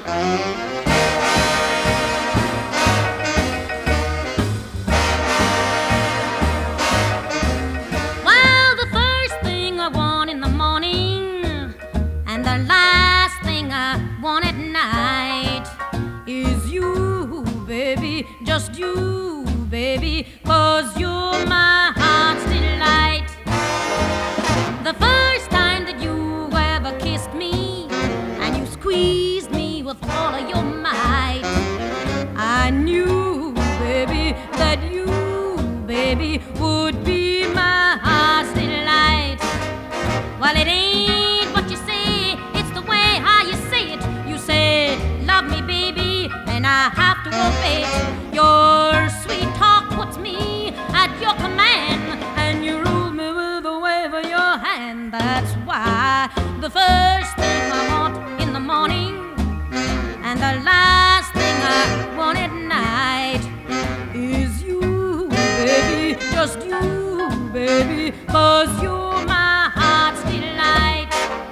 Well, the first thing I want in the morning and the last thing I want at night is you, baby, just you, baby, 'cause you're my heart's delight. The first time that you ever kissed me and you squeezed me with all of your might, I knew, baby, that you, baby, would be my heart's delight. Well, it ain't what you say, it's the way how you say it. You say, love me, baby, and I have to obey it. Your sweet talk puts me at your command, and you rule me with a wave of your hand. That's why the first thing I want in the morning and the last thing I want at night is you, baby, just you, baby, 'cause you're my heart's delight.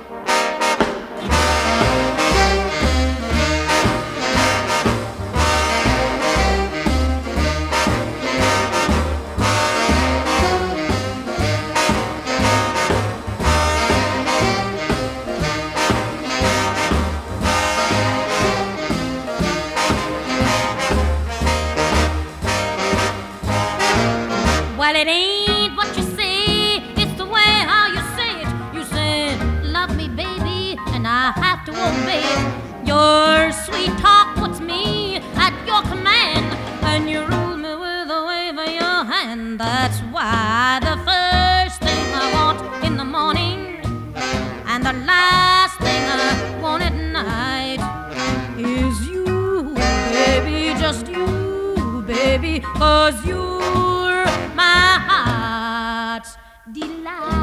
Well, it ain't what you say, it's the way how you say it. You say, love me, baby, and I have to obey it. Your sweet talk puts me at your command, and you rule me with a wave of your hand. That's why the first thing I want in the morning and the last thing I want at night is you, baby, just you, baby, 'cause you're my heart's delight.